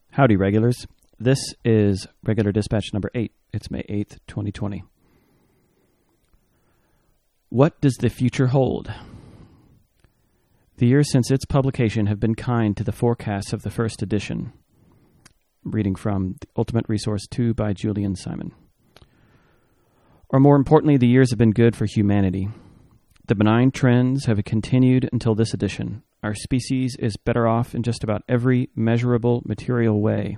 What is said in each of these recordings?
Howdy, regulars. This is Regular Dispatch number 8. It's May 8th, 2020. What does the future hold? The years since its publication have been kind to the forecasts of the first edition. Reading from The Ultimate Resource 2 by Julian Simon. Or more importantly, the years have been good for humanity. The benign trends have continued until this edition. Our species is better off in just about every measurable material way.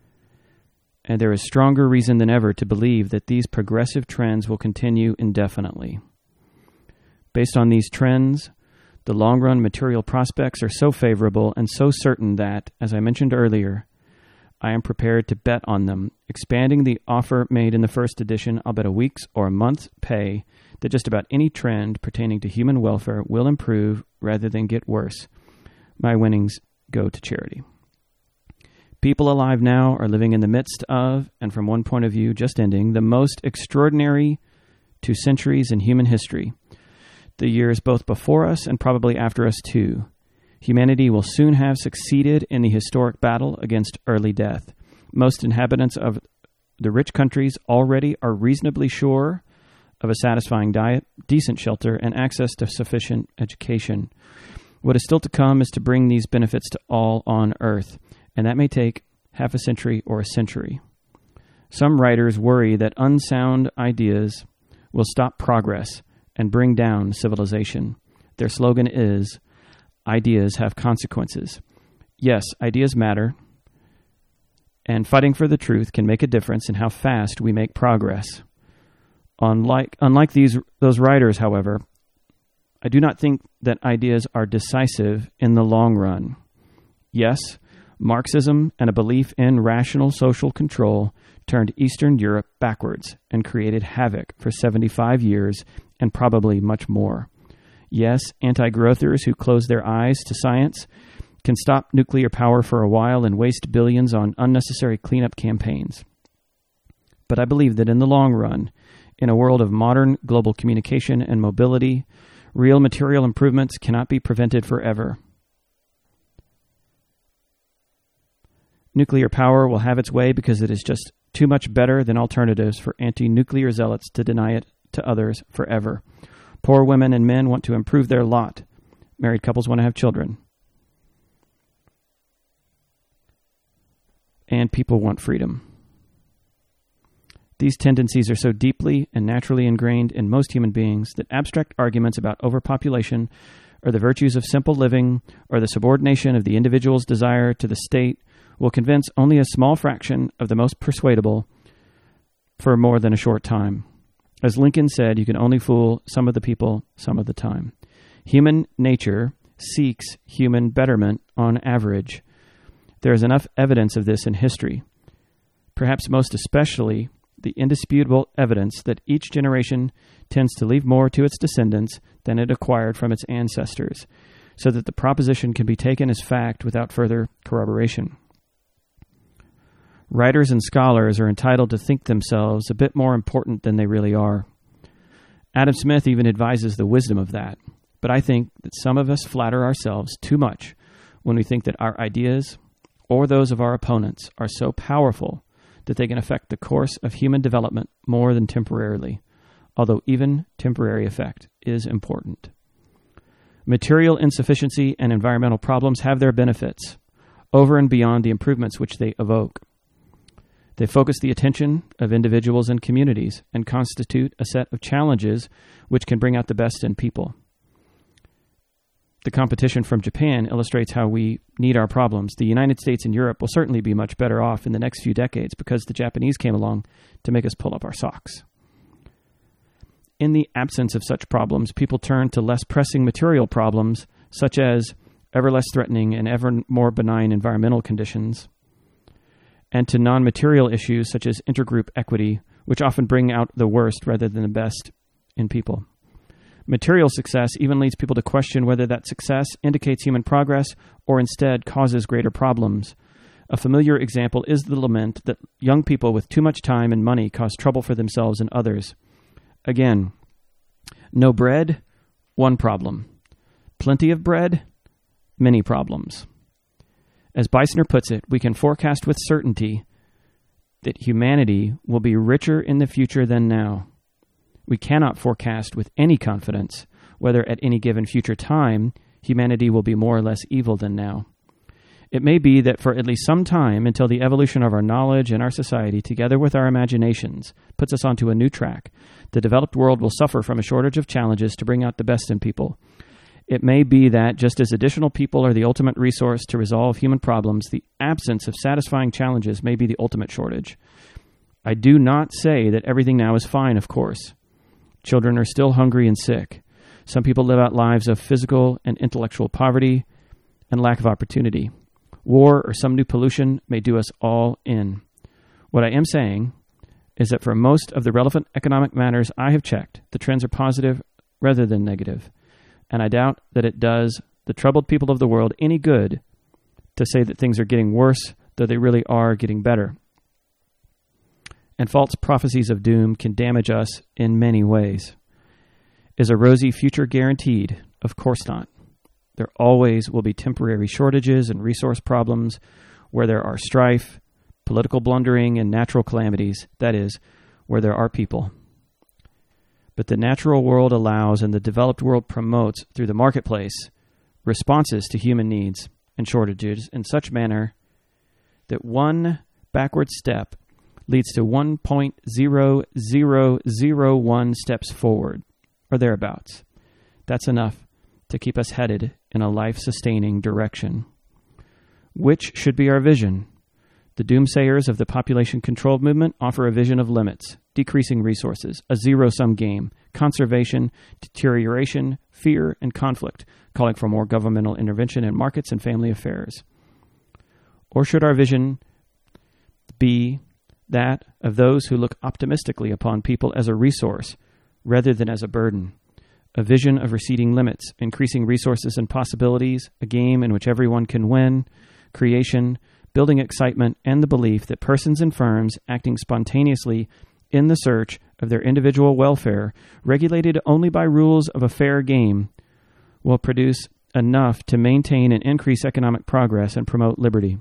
And there is stronger reason than ever to believe that these progressive trends will continue indefinitely. Based on these trends, the long-run material prospects are so favorable and so certain that, as I mentioned earlier, I am prepared to bet on them, expanding the offer made in the first edition. I'll bet a week's or a month's pay that just about any trend pertaining to human welfare will improve rather than get worse. My winnings go to charity. People alive now are living in the midst of, and from one point of view just ending, the most extraordinary 2 centuries in human history. The years both before us and probably after us too. Humanity will soon have succeeded in the historic battle against early death. Most inhabitants of the rich countries already are reasonably sure of a satisfying diet, decent shelter, and access to sufficient education. What is still to come is to bring these benefits to all on earth, and that may take half a century or a century. Some writers worry that unsound ideas will stop progress and bring down civilization. Their slogan is, "Ideas have consequences." Yes, ideas matter, and fighting for the truth can make a difference in how fast we make progress. Unlike those writers, however, I do not think that ideas are decisive in the long run. Yes, Marxism and a belief in rational social control turned Eastern Europe backwards and created havoc for 75 years and probably much more. Yes, anti-growthers who close their eyes to science can stop nuclear power for a while and waste billions on unnecessary cleanup campaigns. But I believe that in the long run, in a world of modern global communication and mobility, real material improvements cannot be prevented forever. Nuclear power will have its way because it is just too much better than alternatives for anti-nuclear zealots to deny it to others forever. Poor women and men want to improve their lot. Married couples want to have children. And people want freedom. These tendencies are so deeply and naturally ingrained in most human beings that abstract arguments about overpopulation or the virtues of simple living or the subordination of the individual's desire to the state will convince only a small fraction of the most persuadable for more than a short time. As Lincoln said, you can only fool some of the people some of the time. Human nature seeks human betterment on average. There is enough evidence of this in history, perhaps most especially the indisputable evidence that each generation tends to leave more to its descendants than it acquired from its ancestors, so that the proposition can be taken as fact without further corroboration. Writers and scholars are entitled to think themselves a bit more important than they really are. Adam Smith even advises the wisdom of that, but I think that some of us flatter ourselves too much when we think that our ideas or those of our opponents are so powerful that they can affect the course of human development more than temporarily, although even temporary effect is important. Material insufficiency and environmental problems have their benefits, over and beyond the improvements which they evoke. They focus the attention of individuals and communities and constitute a set of challenges which can bring out the best in people. The competition from Japan illustrates how we need our problems. The United States and Europe will certainly be much better off in the next few decades because the Japanese came along to make us pull up our socks. In the absence of such problems, people turn to less pressing material problems, such as ever less threatening and ever more benign environmental conditions, and to non-material issues such as intergroup equity, which often bring out the worst rather than the best in people. Material success even leads people to question whether that success indicates human progress or instead causes greater problems. A familiar example is the lament that young people with too much time and money cause trouble for themselves and others. Again, no bread, one problem. Plenty of bread, many problems. As Beisner puts it, we can forecast with certainty that humanity will be richer in the future than now. We cannot forecast with any confidence whether at any given future time humanity will be more or less evil than now. It may be that for at least some time, until the evolution of our knowledge and our society, together with our imaginations, puts us onto a new track, the developed world will suffer from a shortage of challenges to bring out the best in people. It may be that, just as additional people are the ultimate resource to resolve human problems, the absence of satisfying challenges may be the ultimate shortage. I do not say that everything now is fine, of course. Children are still hungry and sick. Some people live out lives of physical and intellectual poverty and lack of opportunity. War or some new pollution may do us all in. What I am saying is that for most of the relevant economic matters I have checked, the trends are positive rather than negative. And I doubt that it does the troubled people of the world any good to say that things are getting worse, though they really are getting better. And false prophecies of doom can damage us in many ways. Is a rosy future guaranteed? Of course not. There always will be temporary shortages and resource problems where there are strife, political blundering, and natural calamities, that is, where there are people. But the natural world allows and the developed world promotes through the marketplace responses to human needs and shortages in such manner that one backward step leads to 1.0001 steps forward, or thereabouts. That's enough to keep us headed in a life-sustaining direction. Which should be our vision? The doomsayers of the population control movement offer a vision of limits, decreasing resources, a zero-sum game, conservation, deterioration, fear, and conflict, calling for more governmental intervention in markets and family affairs. Or should our vision be that of those who look optimistically upon people as a resource rather than as a burden? A vision of receding limits, increasing resources and possibilities, a game in which everyone can win, creation, building excitement, and the belief that persons and firms acting spontaneously in the search of their individual welfare, regulated only by rules of a fair game, will produce enough to maintain and increase economic progress and promote liberty.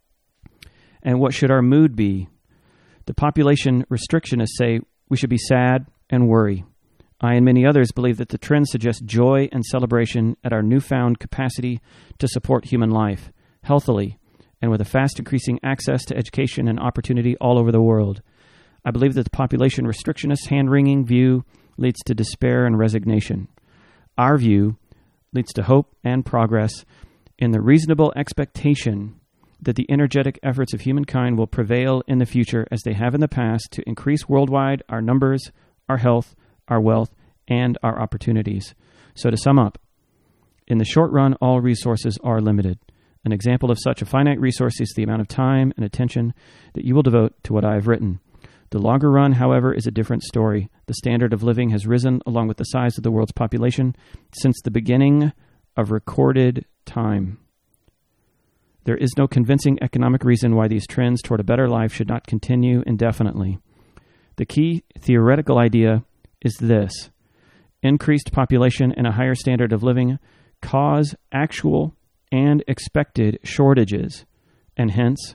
And what should our mood be? The population restrictionists say we should be sad and worry. I and many others believe that the trends suggest joy and celebration at our newfound capacity to support human life, healthily, and with a fast increasing access to education and opportunity all over the world. I believe that the population restrictionist hand-wringing view leads to despair and resignation. Our view leads to hope and progress in the reasonable expectation that the energetic efforts of humankind will prevail in the future as they have in the past to increase worldwide our numbers, our health, our wealth, and our opportunities. So to sum up, in the short run, all resources are limited. An example of such a finite resource is the amount of time and attention that you will devote to what I have written. The longer run, however, is a different story. The standard of living has risen along with the size of the world's population since the beginning of recorded time. There is no convincing economic reason why these trends toward a better life should not continue indefinitely. The key theoretical idea is this: increased population and a higher standard of living cause actual and expected shortages, and hence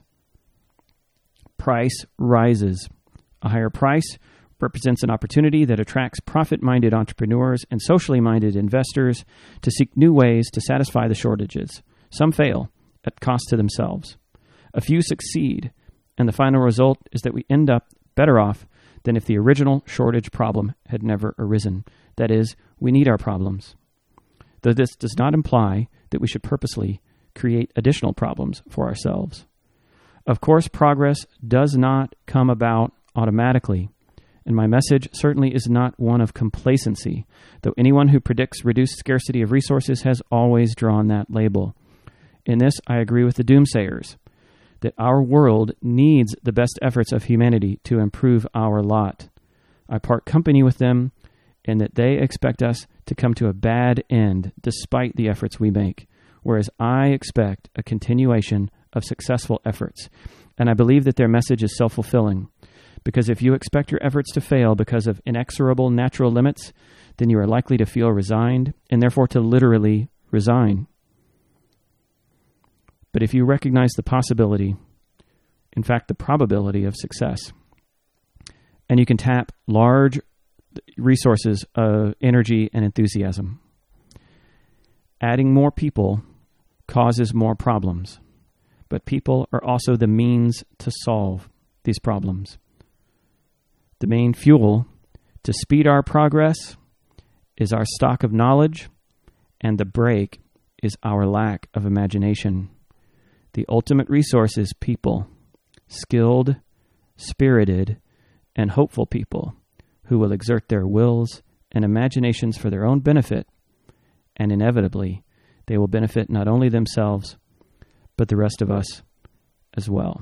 price rises. A higher price represents an opportunity that attracts profit-minded entrepreneurs and socially minded investors to seek new ways to satisfy the shortages. Some fail at cost to themselves. A few succeed, and the final result is that we end up better off than if the original shortage problem had never arisen. That is, we need our problems. Though this does not imply that we should purposely create additional problems for ourselves. Of course, progress does not come about automatically, and my message certainly is not one of complacency, though anyone who predicts reduced scarcity of resources has always drawn that label. In this, I agree with the doomsayers, that our world needs the best efforts of humanity to improve our lot. I part company with them in that they expect us to come to a bad end despite the efforts we make, whereas I expect a continuation of successful efforts. And I believe that their message is self-fulfilling, because if you expect your efforts to fail because of inexorable natural limits, then you are likely to feel resigned and therefore to literally resign. But if you recognize the possibility, in fact, the probability of success, and you can tap large resources of energy and enthusiasm, adding more people causes more problems, but people are also the means to solve these problems. The main fuel to speed our progress is our stock of knowledge, and the brake is our lack of imagination. The ultimate resource is people, skilled, spirited, and hopeful people who will exert their wills and imaginations for their own benefit, and inevitably they will benefit not only themselves, but the rest of us as well.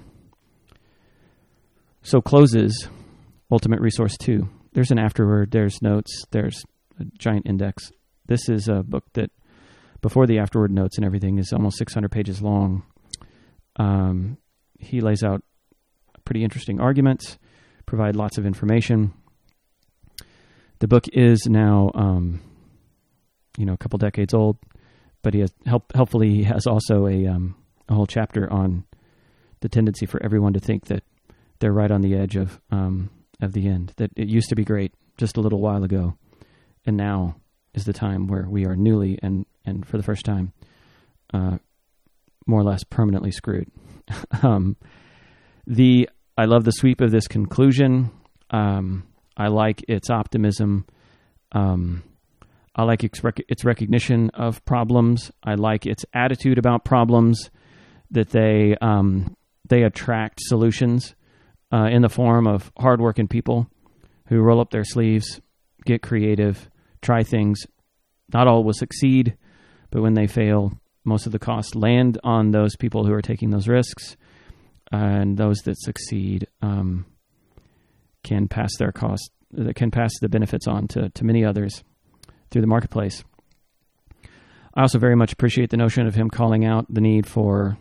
So closes Ultimate Resource 2. There's an afterword, there's notes, there's a giant index. This is a book that, before the afterword notes and everything, is almost 600 pages long. He lays out pretty interesting arguments, provide lots of information. The book is now, a couple decades old, but he has helpfully he has also a whole chapter on the tendency for everyone to think that they're right on the edge of the end. That it used to be great just a little while ago, and now is the time where we are newly and for the first time, more or less permanently screwed. I love the sweep of this conclusion. I like its optimism. I like its recognition of problems. I like its attitude about problems, that they attract solutions in the form of hardworking people who roll up their sleeves, get creative, try things. Not all will succeed, but when they fail, most of the costs land on those people who are taking those risks, and those that succeed can pass the benefits on to many others through the marketplace. I also very much appreciate the notion of him calling out the need for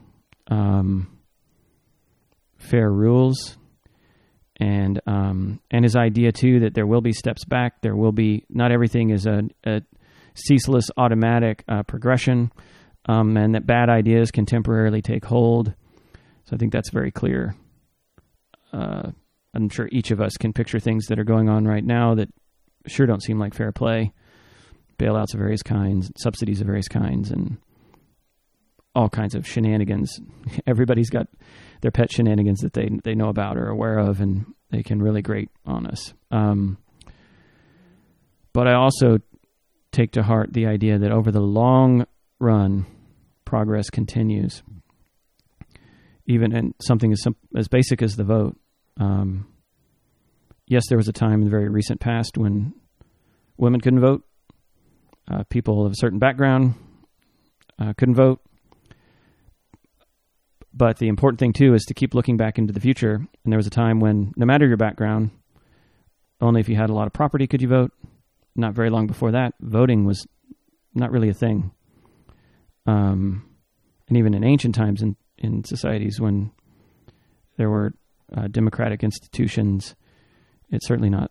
fair rules, and his idea too that there will be steps back. There will be, not everything is a ceaseless automatic progression, and that bad ideas can temporarily take hold. So I think that's very clear. I'm sure each of us can picture things that are going on right now that sure don't seem like fair play. Bailouts of various kinds, subsidies of various kinds, and all kinds of shenanigans. Everybody's got their pet shenanigans that they know about or are aware of, and they can really grate on us. But I also take to heart the idea that over the long run, progress continues. Even in something as basic as the vote. Yes, there was a time in the very recent past when women couldn't vote. People of a certain background couldn't vote. But the important thing, too, is to keep looking back into the future. And there was a time when, no matter your background, only if you had a lot of property could you vote. Not very long before that, voting was not really a thing. And even in ancient times in societies when there were democratic institutions, it's certainly not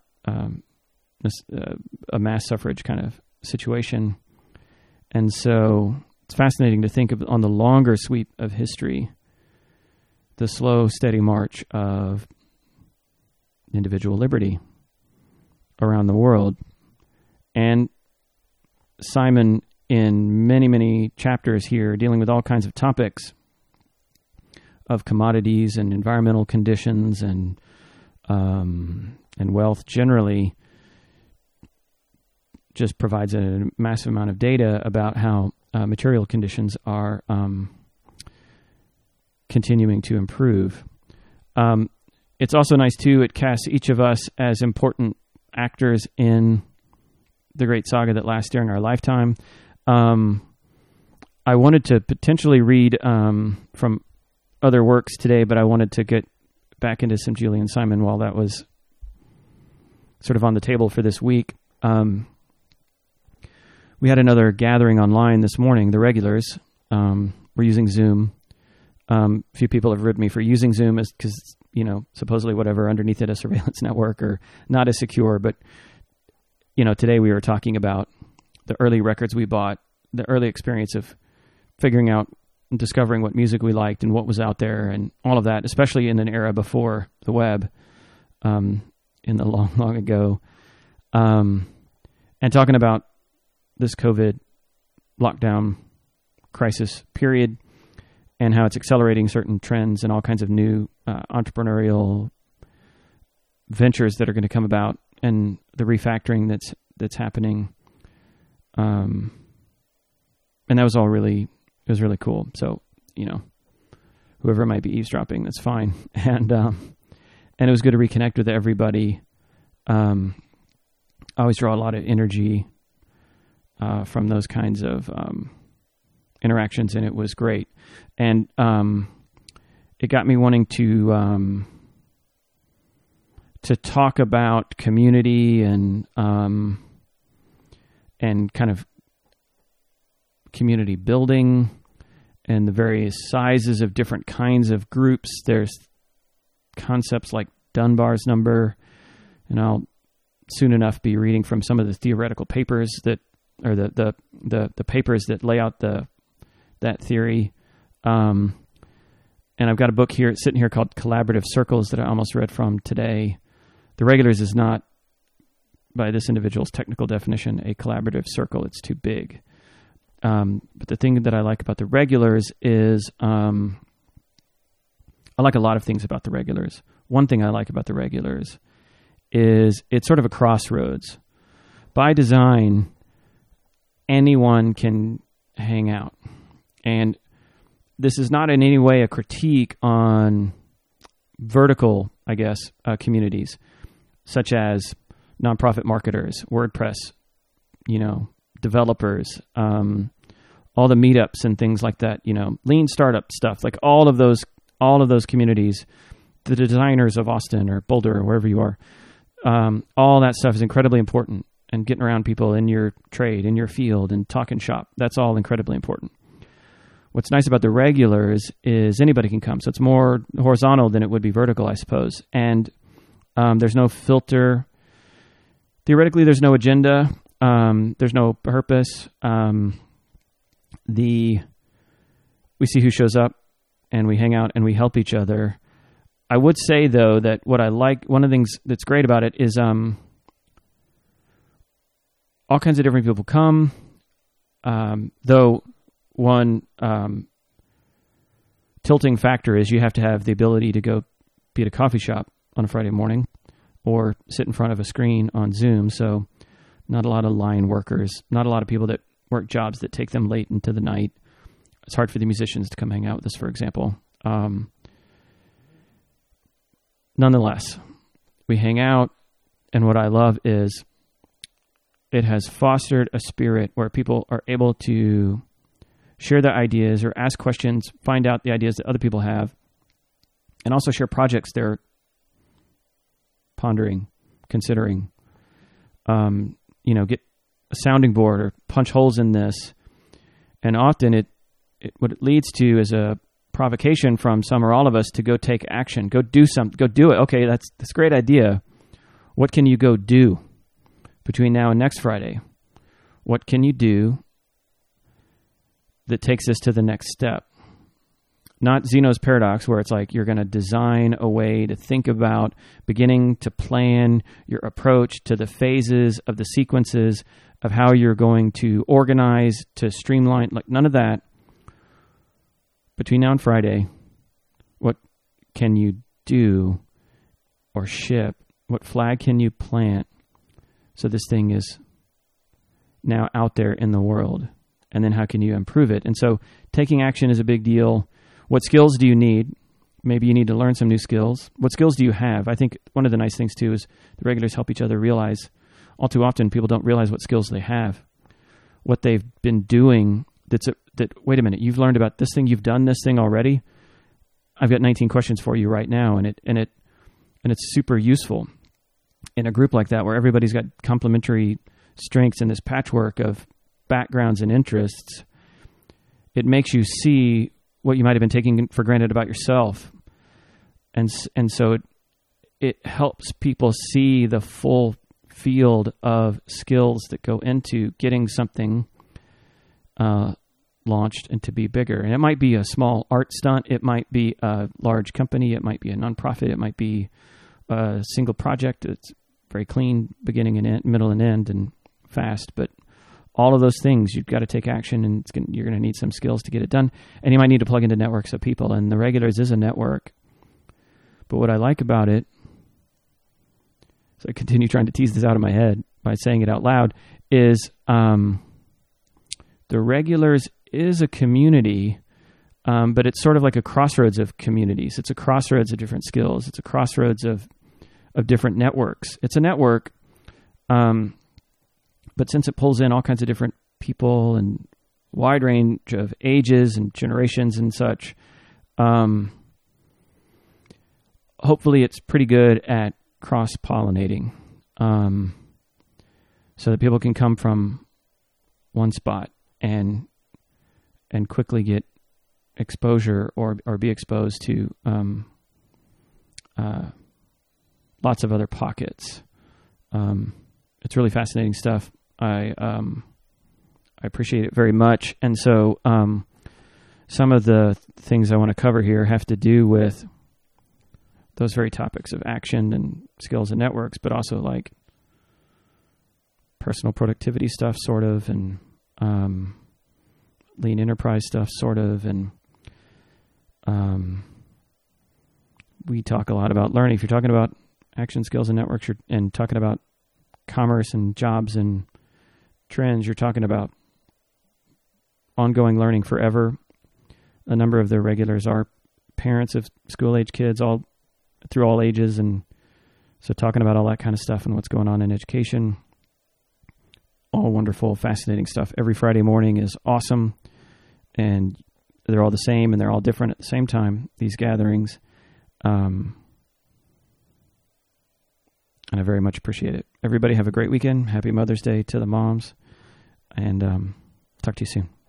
a mass suffrage kind of situation. And so it's fascinating to think of, on the longer sweep of history, the slow, steady march of individual liberty around the world. And Simon, in many, many chapters here, dealing with all kinds of topics of commodities and environmental conditions and wealth generally, just provides a massive amount of data about how material conditions are continuing to improve. It's also nice, too, it casts each of us as important actors in the great saga that lasts during our lifetime. I wanted to potentially read from other works today, but I wanted to get back into some Julian Simon while that was sort of on the table for this week. We had another gathering online this morning, the regulars. We're using Zoom. A few people have ribbed me for using Zoom because, supposedly whatever underneath it, a surveillance network or not as secure. But, today we were talking about the early records we bought, the early experience of figuring out discovering what music we liked and what was out there and all of that, especially in an era before the web, in the long, long ago. And talking about this COVID lockdown crisis period and how it's accelerating certain trends and all kinds of new entrepreneurial ventures that are going to come about, and the refactoring that's happening. And that was all really cool. So, whoever might be eavesdropping, that's fine. And it was good to reconnect with everybody. I always draw a lot of energy from those kinds of interactions, and it was great. And it got me wanting to talk about community and kind of community building and the various sizes of different kinds of groups. There's concepts like Dunbar's number, and I'll soon enough be reading from some of the theoretical papers that, or the papers that lay out that theory. And I've got a book here sitting here called Collaborative Circles that I almost read from today. The Regulars is not, by this individual's technical definition, a collaborative circle. It's too big. But the thing that I like about the Regulars is, I like a lot of things about the Regulars. One thing I like about the Regulars is it's sort of a crossroads. By design, anyone can hang out. And this is not in any way a critique on vertical, I guess, communities, such as nonprofit marketers, WordPress, developers, all the meetups and things like that, lean startup stuff, like all of those communities, the designers of Austin or Boulder or wherever you are, all that stuff is incredibly important, and getting around people in your trade, in your field, and talking shop. That's all incredibly important. What's nice about the Regulars is anybody can come. So it's more horizontal than it would be vertical, I suppose. And there's no filter. Theoretically, there's no agenda. There's no purpose. We see who shows up, and we hang out, and we help each other. I would say, though, that what I like, one of the things that's great about it is all kinds of different people come, though one tilting factor is you have to have the ability to go be at a coffee shop on a Friday morning or sit in front of a screen on Zoom. So not a lot of line workers, not a lot of people that work jobs that take them late into the night. It's hard for the musicians to come hang out with us, for example. Nonetheless, we hang out, and what I love is it has fostered a spirit where people are able to share their ideas or ask questions, find out the ideas that other people have, and also share projects they're pondering, considering. Get a sounding board or punch holes in this. And often what it leads to is a provocation from some or all of us to go take action, go do something, go do it. Okay, that's a great idea. What can you go do between now and next Friday? What can you do that takes us to the next step? Not Zeno's paradox, where it's like you're going to design a way to think about beginning to plan your approach to the phases of the sequences of how you're going to organize, to streamline, like none of that. Between now and Friday, what can you do or ship? What flag can you plant so this thing is now out there in the world? And then how can you improve it? And so taking action is a big deal. What skills do you need? Maybe you need to learn some new skills. What skills do you have? I think one of the nice things, too, is the Regulars help each other realize. All too often, people don't realize what skills they have, what they've been doing. Wait a minute, you've learned about this thing, you've done this thing already. I've got 19 questions for you right now, and it's super useful in a group like that where everybody's got complementary strengths in this patchwork of backgrounds and interests. It makes you see what you might have been taking for granted about yourself. And so it helps people see the full field of skills that go into getting something launched and to be bigger. And it might be a small art stunt. It might be a large company. It might be a nonprofit. It might be a single project. It's very clean, beginning and end, middle and end, and fast. But all of those things, you've got to take action, and you're going to need some skills to get it done. And you might need to plug into networks of people. And the Regulars is a network. But what I like about it, so I continue trying to tease this out of my head by saying it out loud, is the Regulars is a community, but it's sort of like a crossroads of communities. It's a crossroads of different skills. It's a crossroads of different networks. It's a network, but since it pulls in all kinds of different people and wide range of ages and generations and such, hopefully it's pretty good at cross-pollinating, so that people can come from one spot and quickly get exposure or be exposed to lots of other pockets. It's really fascinating stuff. I appreciate it very much. And so some of the things I want to cover here have to do with those very topics of action and skills and networks, but also like personal productivity stuff, sort of, and lean enterprise stuff, sort of, and we talk a lot about learning. If you're talking about action, skills, and networks, and talking about commerce and jobs and trends, you're talking about ongoing learning forever. A number of the Regulars are parents of school-age kids, all through all ages, and so talking about all that kind of stuff and what's going on in education. All wonderful, fascinating stuff. Every Friday morning is awesome, and they're all the same, and they're all different at the same time, these gatherings. And I very much appreciate it. Everybody have a great weekend. Happy Mother's Day to the moms, and talk to you soon.